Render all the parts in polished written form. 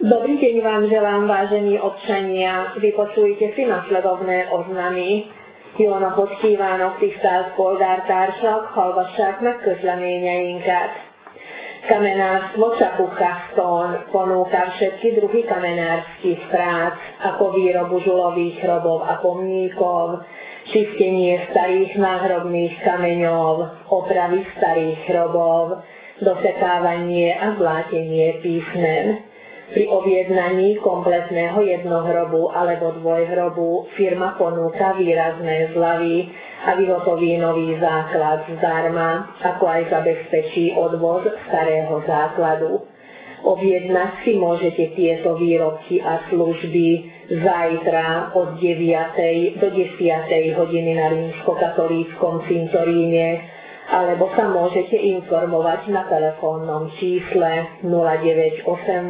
Dobrý deň vám želám, vážení občania. Vypočujte si nasledovné oznamy. Jó napot kívánok, tisztelt polgártársak, hallgassák meg közleményeinket. Kamenárstvo Čapuchaston ponúka všetky druhy kamenárskych prác, ako výrobu žulových hrobov a pomníkov, čistenie starých náhrobných kameňov, opravy starých hrobov, dosekávanie a zlátenie písmen. Pri objednaní kompletného jednohrobu alebo dvojhrobu firma ponúka výrazné zľavy a vyhotoví nový základ zdarma, ako aj zabezpečí odvoz starého základu. Objednať si môžete tieto výrobky a služby zajtra od 9. do 10. hodiny na rímskokatolíckom cintoríne, alebo sa môžete informovať na telefónnom čísle 0918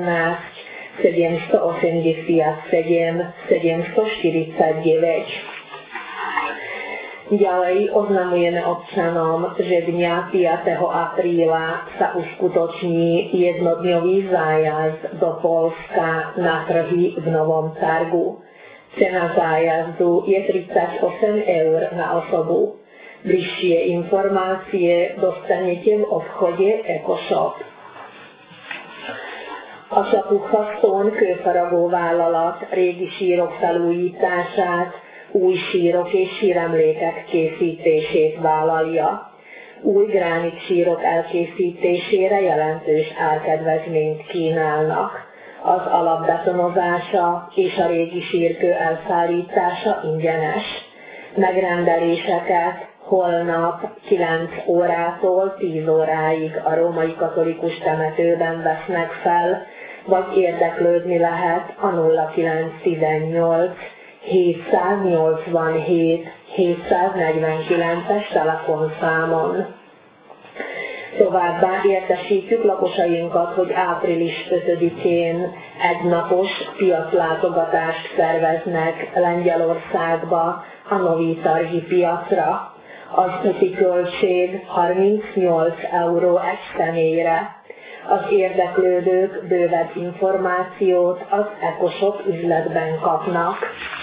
787 749. Ďalej oznamujeme občanom, že dňa 5. apríla sa uskutoční jednodňový zájazd do Poľska na trhy v Novom Targu. Cena zájazdu je 38 eur na osobu. Bližšie informácie dostanete v obchode EcoShop. A Čapuchaston kőfaragó vállalat régi sírok felújítását, új sírok és síremlékek készítését vállalja. Új gránit sírok elkészítésére jelentős árkedvezményt kínálnak. Az alapbetonozása és a régi sírkő elszállítása ingyenes. Megrendeléseket holnap 9 órától 10 óráig a római katolikus temetőben vesznek fel, vagy érdeklődni lehet a 0918 787 749-es telefonszámon. Továbbá értesítjük lakosainkat, hogy április 5-én egynapos piaclátogatást szerveznek Lengyelországba, a Novi Targi piacra. Az úti költség 38 euró egy személyre. Az érdeklődők bővebb információt az EcoShop üzletben kapnak.